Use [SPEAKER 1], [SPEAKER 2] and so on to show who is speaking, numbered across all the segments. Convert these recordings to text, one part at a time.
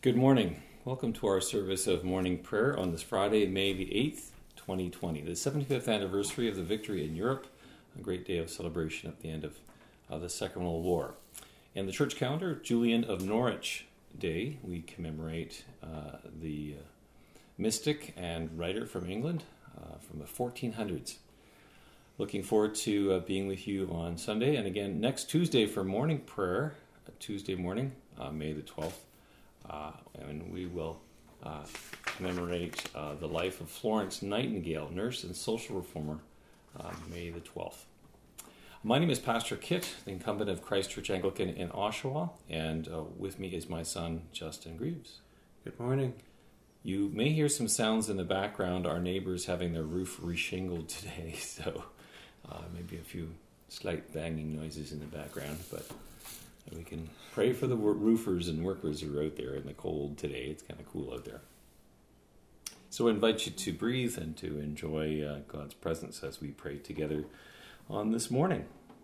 [SPEAKER 1] Good morning. Welcome to our service of morning prayer on this Friday, May the 8th, 2020, the 75th anniversary of the victory in Europe, a great day of celebration at the end of the Second World War. In the church calendar, Julian of Norwich Day, we commemorate the mystic and writer from England from the 1400s. Looking forward to being with you on Sunday, and again next Tuesday for morning prayer, Tuesday morning, May the 12th. And we will commemorate the life of Florence Nightingale, nurse and social reformer, May the 12th. My name is Pastor Kit, the incumbent of Christ Church Anglican in Oshawa, and with me is my son, Justin Greaves.
[SPEAKER 2] Good morning.
[SPEAKER 1] You may hear some sounds in the background. Our neighbors having their roof reshingled today, so maybe a few slight banging noises in the background, but we can pray for the roofers and workers who are out there in the cold today. It's kind of cool out there. So I invite you to breathe and to enjoy God's presence as we pray together on this morning.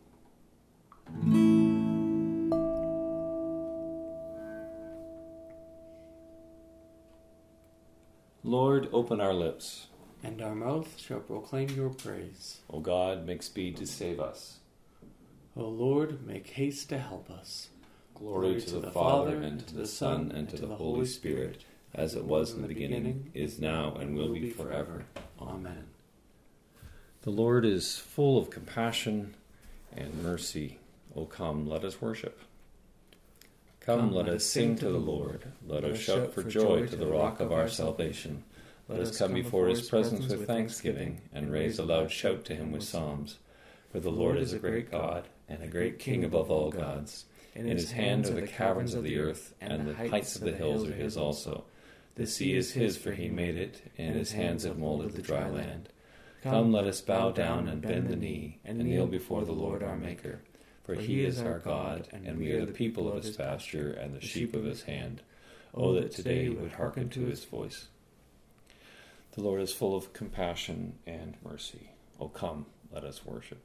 [SPEAKER 1] Lord, open our lips,
[SPEAKER 2] and our mouth shall proclaim your praise.
[SPEAKER 1] O God, make speed to save us.
[SPEAKER 2] O Lord, make haste to help us.
[SPEAKER 1] Glory to the Father, and to the Son, and to the Holy Spirit, as it was in the beginning, is now, and will be forever.
[SPEAKER 2] Amen.
[SPEAKER 1] The Lord is full of compassion and mercy. O come, let us worship. Come, let us sing to the Lord. Let us shout for joy to the rock of our salvation. Let us come before his presence with thanksgiving, and raise a loud shout to him with psalms. For the Lord is a great God, and a great King above all gods. In his hand are the caverns of the earth, and the heights of the hills are his also. The sea is his, for he made it, and his hands have molded the dry land. Come, let us bow down and bend the knee, and kneel before the Lord our Maker. For he is our God, and we are the people of his pasture, and the sheep of his hand. Oh, that today we would hearken to his voice. The Lord is full of compassion and mercy. Oh, come, let us worship.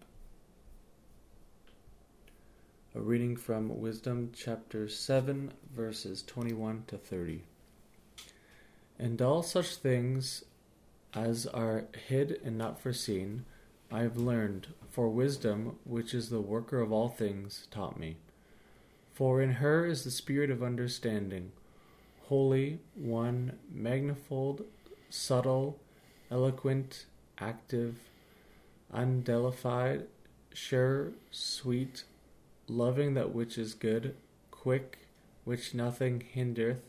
[SPEAKER 2] A reading from Wisdom chapter 7, verses 21 to 30. And all such things as are hid and not foreseen, I have learned, for wisdom, which is the worker of all things, taught me. For in her is the spirit of understanding, holy, one, manifold, subtle, eloquent, active, undelified, sure, sweet, loving that which is good, quick, which nothing hindereth,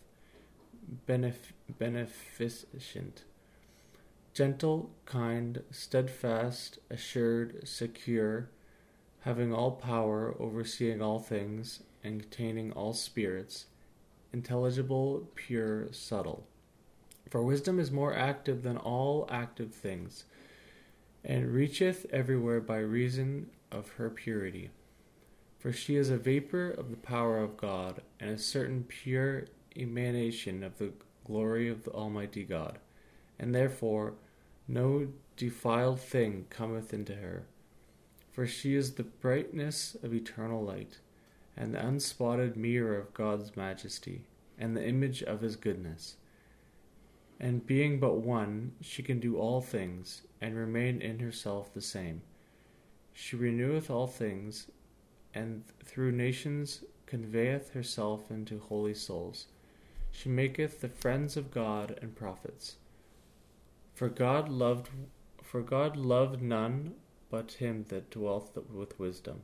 [SPEAKER 2] beneficent, gentle, kind, steadfast, assured, secure, having all power, overseeing all things, and containing all spirits, intelligible, pure, subtle. For wisdom is more active than all active things, and reacheth everywhere by reason of her purity. For she is a vapor of the power of God, and a certain pure emanation of the glory of the Almighty God. And therefore no defiled thing cometh into her. For she is the brightness of eternal light, and the unspotted mirror of God's majesty, and the image of his goodness. And being but one, she can do all things, and remain in herself the same. She reneweth all things, and through nations conveyeth herself into holy souls. She maketh the friends of God and prophets. For God loved none but him that dwelleth with wisdom.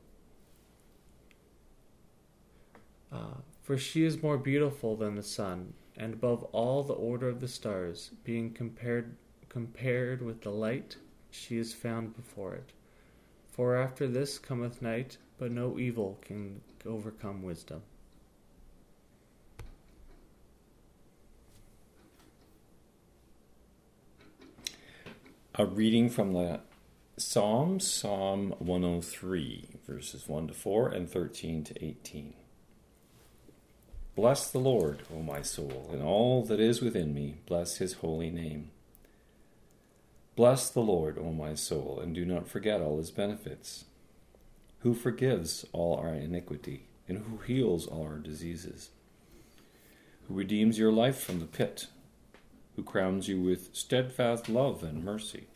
[SPEAKER 2] For she is more beautiful than the sun, and above all the order of the stars, being compared with the light, she is found before it. For after this cometh night, but no evil can overcome wisdom.
[SPEAKER 1] A reading from the Psalms, Psalm 103, verses 1 to 4 and 13 to 18. Bless the Lord, O my soul, and all that is within me, bless his holy name. Bless the Lord, O my soul, and do not forget all his benefits, who forgives all our iniquity, and who heals all our diseases, who redeems your life from the pit, who crowns you with steadfast love and mercy.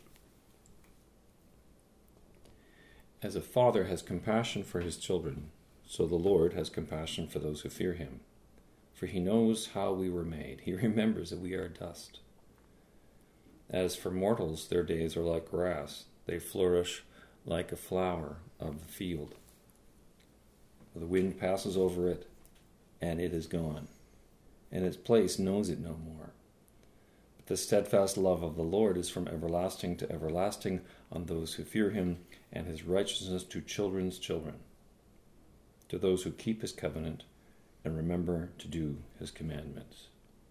[SPEAKER 1] As a father has compassion for his children, so the Lord has compassion for those who fear him. For he knows how we were made. He remembers that we are dust. As for mortals, their days are like grass. They flourish like a flower of the field. The wind passes over it, and it is gone, and its place knows it no more. But the steadfast love of the Lord is from everlasting to everlasting on those who fear him, and his righteousness to children's children, to those who keep his covenant and remember to do his commandments.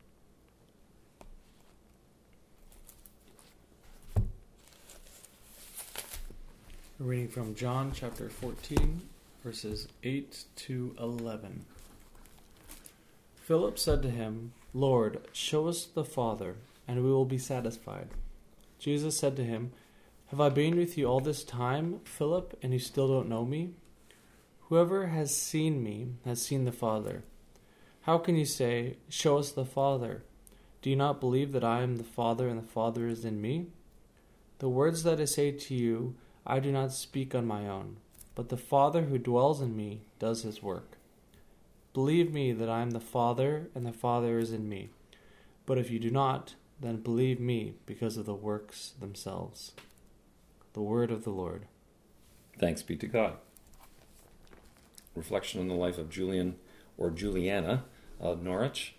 [SPEAKER 2] We're reading from John chapter 14, verses 8 to 11. Philip said to him, "Lord, show us the Father, and we will be satisfied." Jesus said to him, "Have I been with you all this time, Philip, and you still don't know me? Whoever has seen me has seen the Father. How can you say, 'Show us the Father'? Do you not believe that I am the Father and the Father is in me? The words that I say to you, I do not speak on my own, but the Father who dwells in me does his work. Believe me that I am the Father and the Father is in me. But if you do not, then believe me because of the works themselves." The word of the Lord.
[SPEAKER 1] Thanks be to God. Reflection on the life of Julian, or Juliana, of Norwich,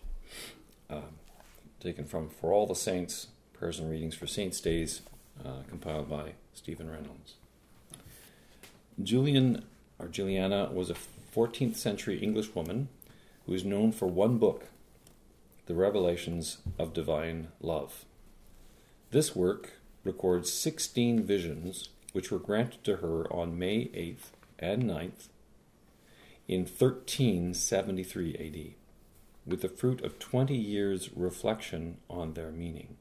[SPEAKER 1] taken from For All the Saints, Prayers and Readings for Saints' Days, compiled by Stephen Reynolds. Juliana was a 14th century English woman who is known for one book, The Revelations of Divine Love. This work records 16 visions which were granted to her on May 8th and 9th in 1373 AD, with the fruit of 20 years' reflection on their meaning.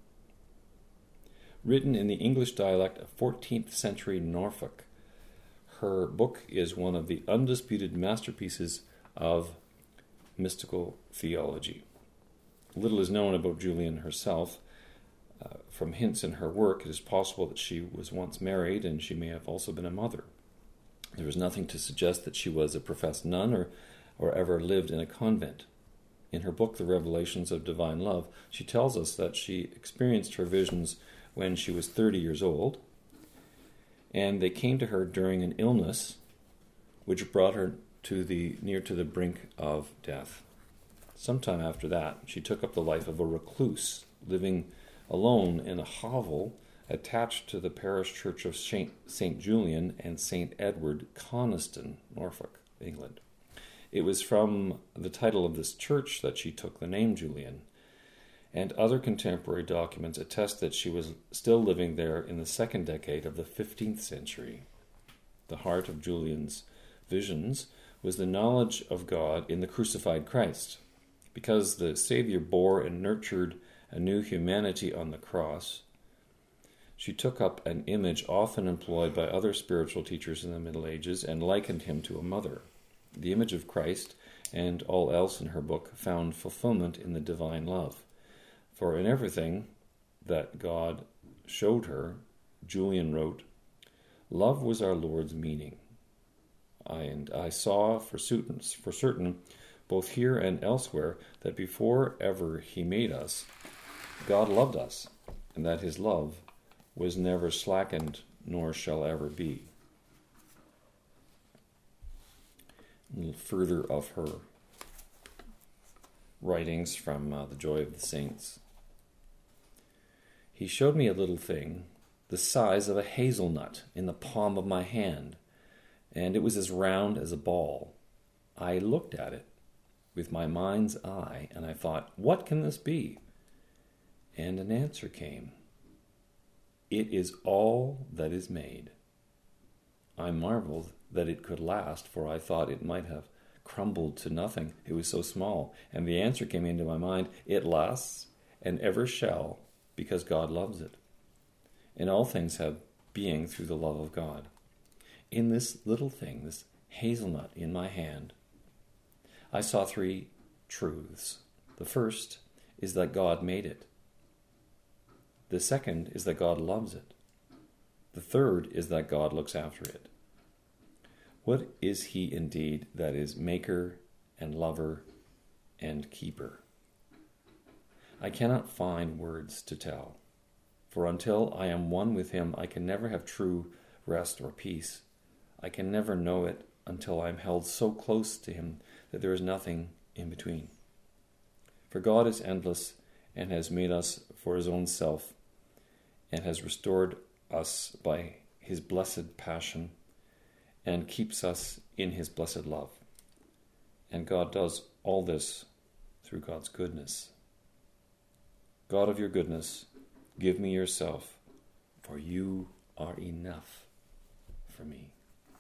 [SPEAKER 1] Written in the English dialect of 14th century Norfolk, her book is one of the undisputed masterpieces of mystical theology. Little is known about Julian herself. From hints in her work, it is possible that she was once married, and she may have also been a mother. There is nothing to suggest that she was a professed nun or ever lived in a convent. In her book, The Revelations of Divine Love, she tells us that she experienced her visions when she was 30 years old, and they came to her during an illness which brought her near to the brink of death. Sometime after that, she took up the life of a recluse, living alone in a hovel attached to the parish church of St. Julian and St. Edward, Coniston, Norfolk, England. It was from the title of this church that she took the name Julian, and other contemporary documents attest that she was still living there in the second decade of the 15th century. The heart of Julian's visions was the knowledge of God in the crucified Christ. Because the Savior bore and nurtured a new humanity on the cross, she took up an image often employed by other spiritual teachers in the Middle Ages and likened him to a mother. The image of Christ and all else in her book found fulfillment in the divine love. For in everything that God showed her, Julian wrote, "Love was our Lord's meaning. And I saw for certain, both here and elsewhere, that before ever he made us, God loved us, and that his love was never slackened, nor shall ever be." A little further of her writings from The Joy of the Saints. "He showed me a little thing, the size of a hazelnut, in the palm of my hand, and it was as round as a ball. I looked at it with my mind's eye, and I thought, what can this be? And an answer came. It is all that is made. I marveled that it could last, for I thought it might have crumbled to nothing. It was so small. And the answer came into my mind, it lasts and ever shall, because God loves it. And all things have being through the love of God. In this little thing, this hazelnut in my hand, I saw three truths. The first is that God made it. The second is that God loves it. The third is that God looks after it. What is he indeed that is maker and lover and keeper? I cannot find words to tell, for until I am one with him, I can never have true rest or peace. I can never know it until I am held so close to him that there is nothing in between. For God is endless and has made us for his own self and has restored us by his blessed passion and keeps us in his blessed love. And God does all this through God's goodness. God of your goodness, give me yourself, for you are enough for me.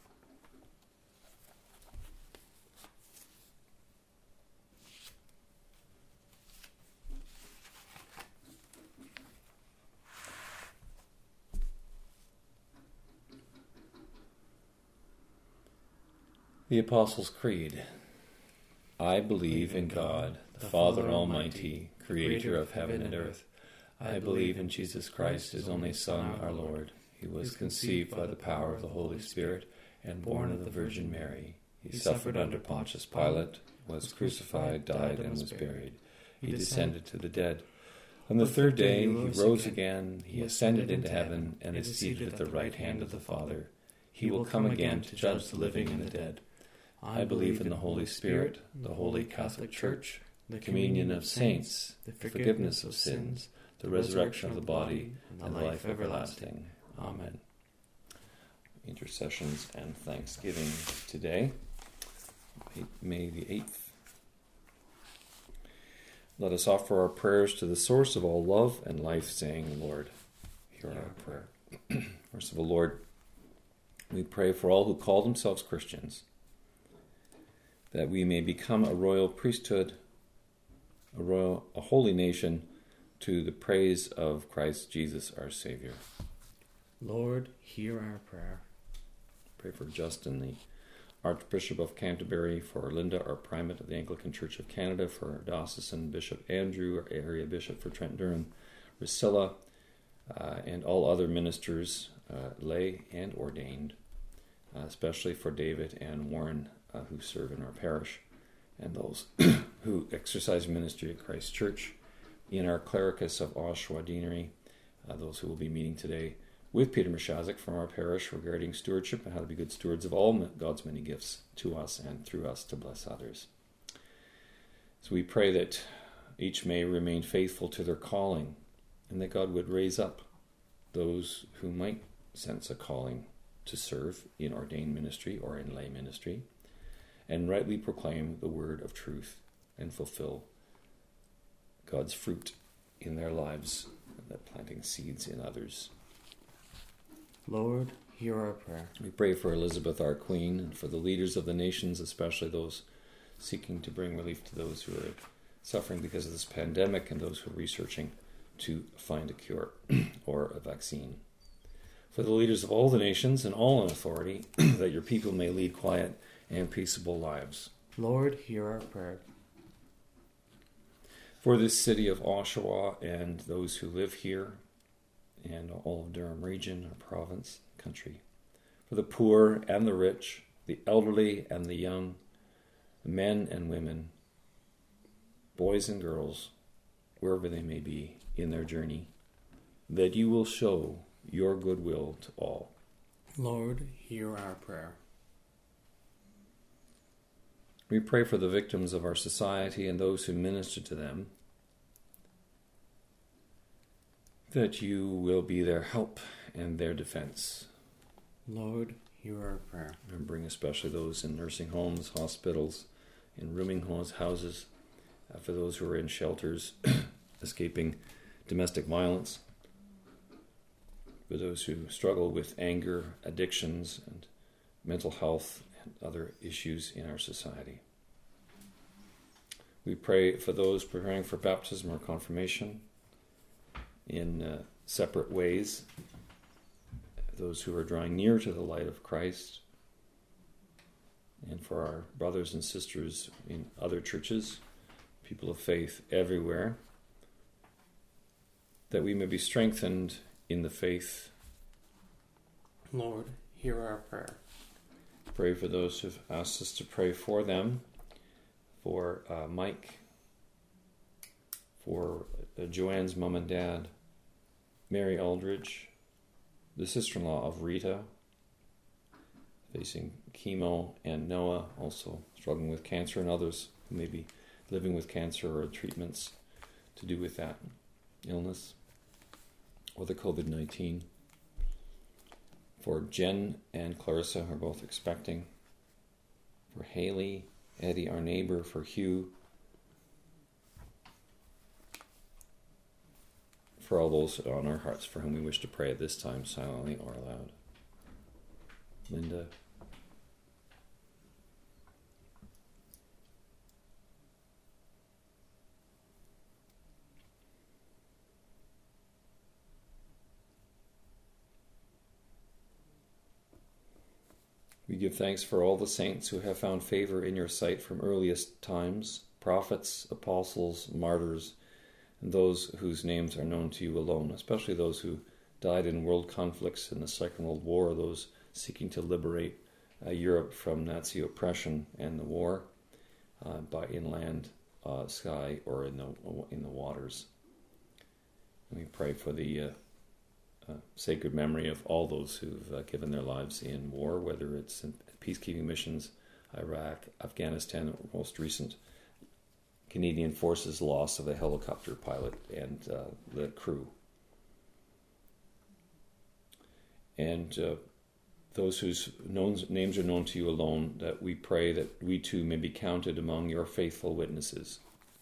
[SPEAKER 1] The Apostles' Creed. I believe in God, the Father Almighty, creator of heaven and earth. I believe in Jesus Christ, his only Son, our Lord. He was conceived by the power of the Holy Spirit and born of the Virgin Mary. He suffered under Pontius Pilate, was crucified, died, and was buried. He descended to the dead. On the third day he rose again. He ascended into heaven and is seated at the right hand of the Father. He will come again to judge the living and the dead. I believe in the Holy Spirit, the Holy Catholic Church, the communion of saints, the forgiveness of sins, the resurrection of the body, and life everlasting. Amen. Intercessions and thanksgiving today, May the 8th. Let us offer our prayers to the source of all love and life, saying, Lord, hear our prayer. Merciful Lord, we pray for all who call themselves Christians, that we may become a royal priesthood, a holy nation, to the praise of Christ Jesus our Savior.
[SPEAKER 2] Lord, hear our prayer.
[SPEAKER 1] Pray for Justin, the Archbishop of Canterbury, for Linda, our Primate of the Anglican Church of Canada, for our Diocesan Bishop Andrew, our Area Bishop for Trent Durham, Priscilla, and all other ministers, lay and ordained, especially for David and Warren, who serve in our parish, and those who exercise ministry at Christ Church, in our clericus of Oshawa Deanery, those who will be meeting today with Peter Mishazik from our parish regarding stewardship and how to be good stewards of all God's many gifts to us and through us to bless others. So we pray that each may remain faithful to their calling, and that God would raise up those who might sense a calling to serve in ordained ministry or in lay ministry, and rightly proclaim the word of truth and fulfill God's fruit in their lives, that planting seeds in others.
[SPEAKER 2] Lord, hear our prayer.
[SPEAKER 1] We pray for Elizabeth, our Queen, and for the leaders of the nations, especially those seeking to bring relief to those who are suffering because of this pandemic and those who are researching to find a cure or a vaccine. For the leaders of all the nations and all in authority, that your people may lead quiet and peaceable lives.
[SPEAKER 2] Lord, hear our prayer.
[SPEAKER 1] For this city of Oshawa and those who live here, and all of Durham region or province, country. For the poor and the rich, the elderly and the young, the men and women, boys and girls, wherever they may be in their journey, that you will show your goodwill to all.
[SPEAKER 2] Lord, hear our prayer.
[SPEAKER 1] We pray for the victims of our society and those who minister to them, that you will be their help and their defense.
[SPEAKER 2] Lord, hear our prayer.
[SPEAKER 1] And bring especially those in nursing homes, hospitals, in rooming houses, for those who are in shelters, escaping domestic violence, for those who struggle with anger, addictions, and mental health and other issues in our society. We pray for those preparing for baptism or confirmation in separate ways, those who are drawing near to the light of Christ, and for our brothers and sisters in other churches, people of faith everywhere, that we may be strengthened in the faith.
[SPEAKER 2] Lord, hear our prayer.
[SPEAKER 1] Pray for those who've asked us to pray for them, for Mike, for Joanne's mom and dad, Mary Aldridge, the sister-in-law of Rita, facing chemo, and Noah, also struggling with cancer, and others who may be living with cancer or treatments to do with that illness or the COVID-19. For Jen and Clarissa, who are both expecting. For Haley, Eddie, our neighbor. For Hugh. For all those on our hearts for whom we wish to pray at this time, silently or aloud. Linda. We give thanks for all the saints who have found favor in your sight from earliest times, prophets, apostles, martyrs, and those whose names are known to you alone, especially those who died in world conflicts in the Second World War, those seeking to liberate Europe from Nazi oppression and the war by inland, sky, or in the waters. And we pray for the sacred memory of all those who've given their lives in war, whether it's in peacekeeping missions, Iraq, Afghanistan, or most recent Canadian Forces loss of the helicopter pilot and the crew. And those whose names are known to you alone, that we pray that we too may be counted among your faithful witnesses.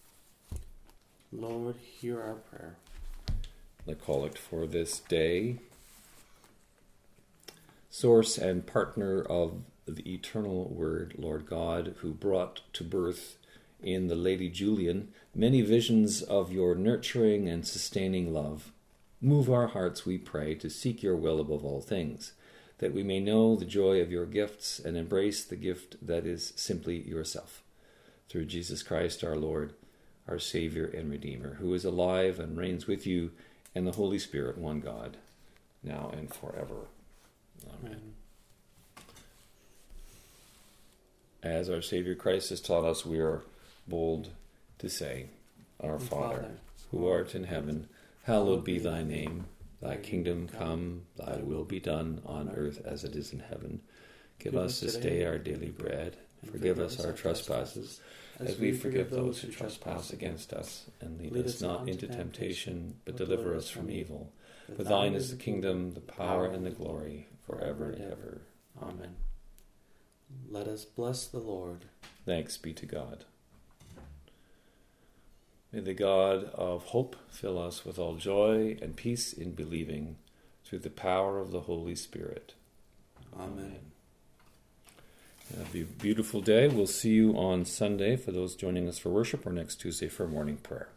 [SPEAKER 2] Lord, hear our prayer.
[SPEAKER 1] The collect for this day. Source and partner of the eternal Word, Lord God, who brought to birth in the Lady Julian many visions of your nurturing and sustaining love, move our hearts, we pray, to seek your will above all things, that we may know the joy of your gifts and embrace the gift that is simply yourself. Through Jesus Christ our Lord, our Savior and Redeemer, who is alive and reigns with you and the Holy Spirit, one God, now and forever. Amen. As our Savior Christ has taught us, we are bold to say, Our Father, who art in heaven, hallowed be thy name. Thy kingdom come, thy will be done on earth as it is in heaven. Give us this day our daily bread. Forgive us our trespasses, as we forgive those who trespass against us. And lead us not into temptation, but deliver us from evil. For thine is the kingdom, the power, and the glory, forever and ever. Amen.
[SPEAKER 2] Let us bless the Lord.
[SPEAKER 1] Thanks be to God. May the God of hope fill us with all joy and peace in believing, through the power of the Holy Spirit.
[SPEAKER 2] Amen.
[SPEAKER 1] Have a beautiful day. We'll see you on Sunday for those joining us for worship, or next Tuesday for morning prayer.